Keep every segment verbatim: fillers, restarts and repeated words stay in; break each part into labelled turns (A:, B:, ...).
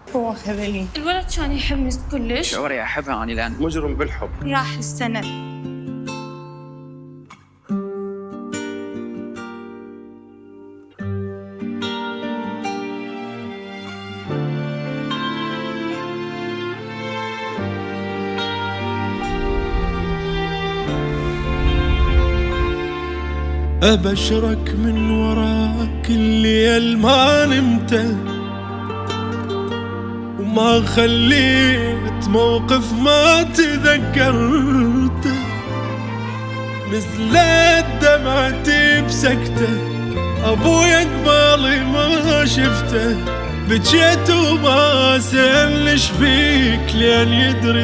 A: هو خذني.
B: الولد كان يحبني كلش.
C: شعوري أحبها أنا لأن
D: مجرم بالحب.
A: راح السنة.
E: أبشرك من وراك الليل ما نمته، وما خليت موقف ما تذكرته. نزلت دمعتي بسكته، أبويا قبالي ما شفته. بجيت وما سألش بيك لين يدري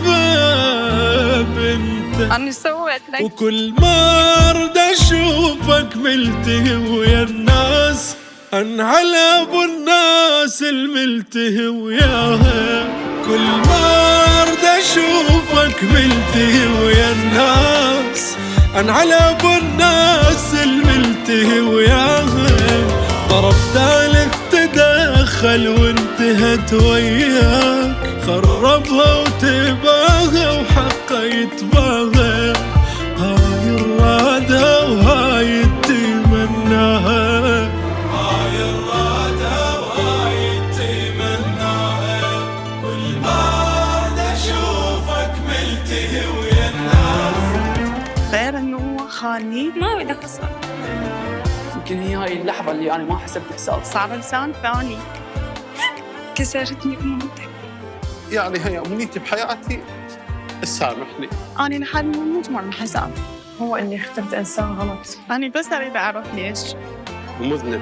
E: السبب انت.
A: أنا سويت لك.
E: وكل ما أرد أشوفك ملتهي ويا الناس، أنعل أبو الناس الملتهي وياها. كل ما أرد أشوفك ملتهي ويا الناس، أنعل أبو الناس الملتهي وياها. طرف ثالث تدخل وانتهت وياك، خربها وتباها وحقه يتباها. هاي الرادة وهاي تمناها، هاي الرادة وهاي تمناها. كل ما أرد أشوفك ملتهي ويا الناس.
A: غير إنه هو خاني
B: ما أريد أخسر.
C: يمكن هي هاي اللحظة اللي أنا ما حسبت حساب.
A: صار إنسان ثاني. كسرتني أمومتك.
D: يعني هي أمنيتي بحياتي تسامحني.
A: أنا لحد ما أموت ما حساب.
F: هو إني اخترت إنسان غلط.
A: أنا بس أريد أعرف ليش.
D: مذنب.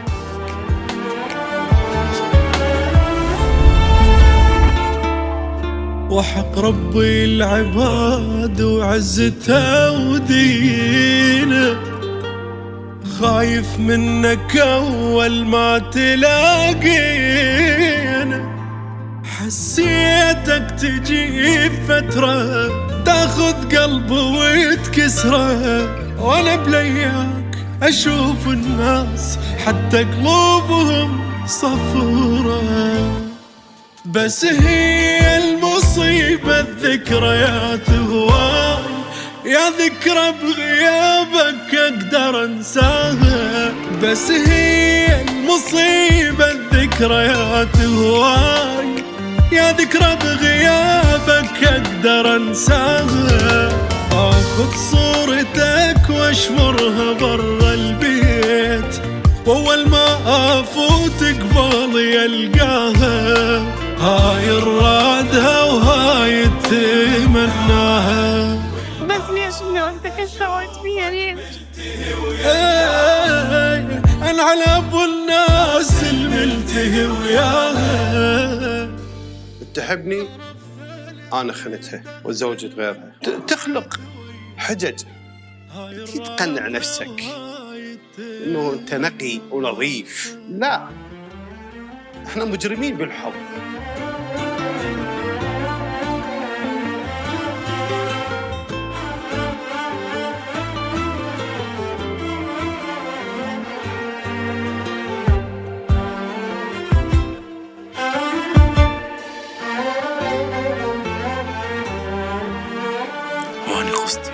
E: وحق ربي العباد وعزته ودينه، خايف منك أول ما تلاقينا. حسيتك تجي فترة تاخذ قلبه وتكسره، وانا بلياك اشوف الناس حتى قلوبهم صفرة. بس هي المصيبة الذكريات هواي، يا ذكرى بغيابك اقدر انساها. بس هي المصيبة الذكريات هواي، يا ذكرى بغيابك اقدر انساها. اخذ صورتك واشمرها برا البيت، واول ما افوت قبالي القاها. هاي الرادها وهاي تمناها.
A: بس ليش إنه أنت كيف سويت فيها ليش؟
E: أنا على أبو الناس الملتهي وياها.
D: تحبني أنا خنتها وتزوجت غيرها. تخلق حجج تقنع نفسك إنه أنت نقي ونظيف. لا، إحنا مجرمين بالحب.
E: وأنا قصدي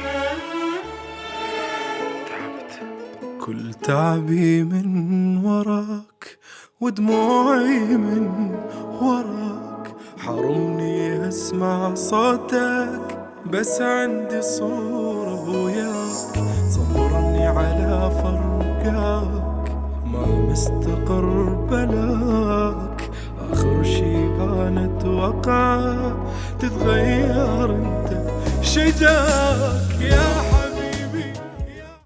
E: تعبت. كل تعبي من وراك ودموعي من وراك، حرمني أسمع صوتك. بس عندي صورة وياك، صبرني على فرقاك. ما مستقر بلاك، آخر شي أنا أتوقع تتغير أنت. شجاك يا حبيبي.